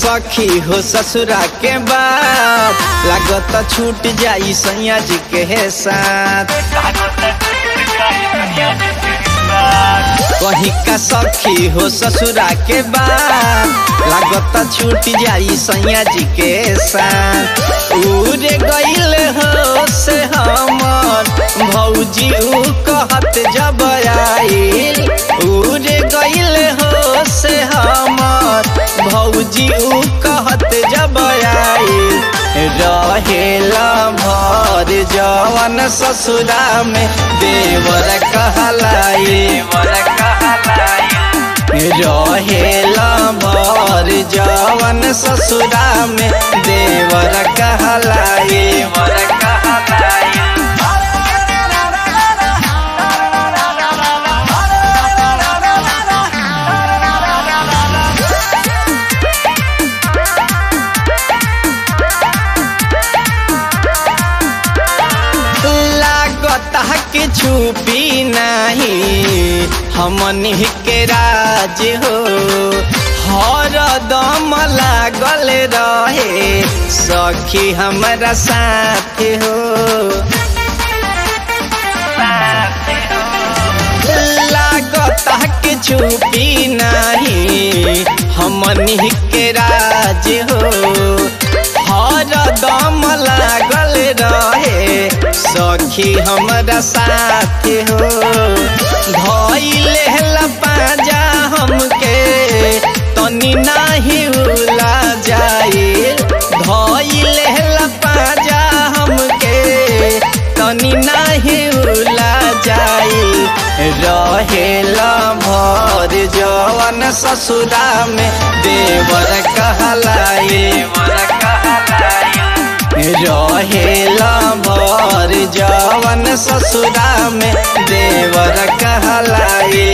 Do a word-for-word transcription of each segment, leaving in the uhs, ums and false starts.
सखी हो ससुरा के बाद लागत छूट जाई सैया जी के साथ। कहीं का सखी हो ससुरा के बाद लागत छूट जाई सैया जी के साथ। उड़े गईल हो से हमर भौजी उ कहत जब आइल, उड़े गईल हो से हमर भौजी उ कहत जब आइल। रहेला भर जवन ससुरा में देवर कहलाई, रहेला भर जवन ससुरा में देवर कहलाई। के छुपी नहीं हमनी के राज हो, हर दम लागल रहे सखी हमारा साथ हो। लागत के छुपी नहीं हमनी के राज हो, हर दम लागल रहे सखी हमारा साथ हो। धइले लपाजा हमके तनी नाही उला जाइल, धइले लपाजा हमके तनी नाही उला जाइल। रहेला भर जवन ससुरा में देवर कहलाई, रहेला भर जवन ससुरा में देवर कहलाई।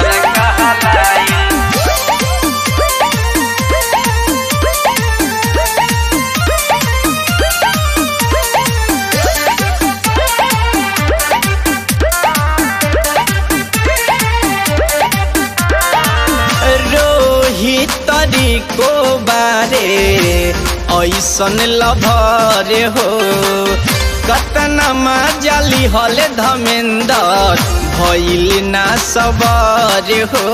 रोहित तरीको बारे ऐसन लभर हो, कतना मजाली हले धमेंदर भइल ना सबर हो।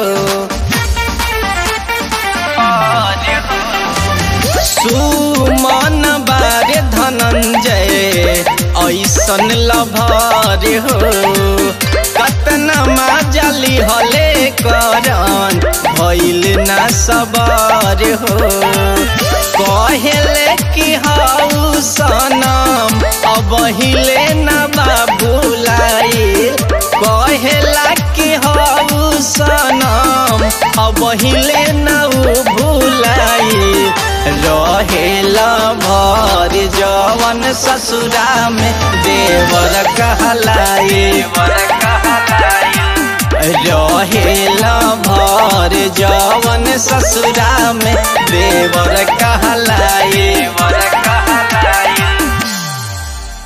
सुमन बारे धनंजय ऐसन लभर हो, कतना मजाली हले करन भइल ना सबर हो। कहेले कि हाउ सनम अब हिले न बाबुलाई, कहेला कि हाउ सनम अब हिले न भुलाई। रहेला भर जवन ससुरा में देवर कहलाई, रहेला भर जवन ससुरा में देवर कहलाई।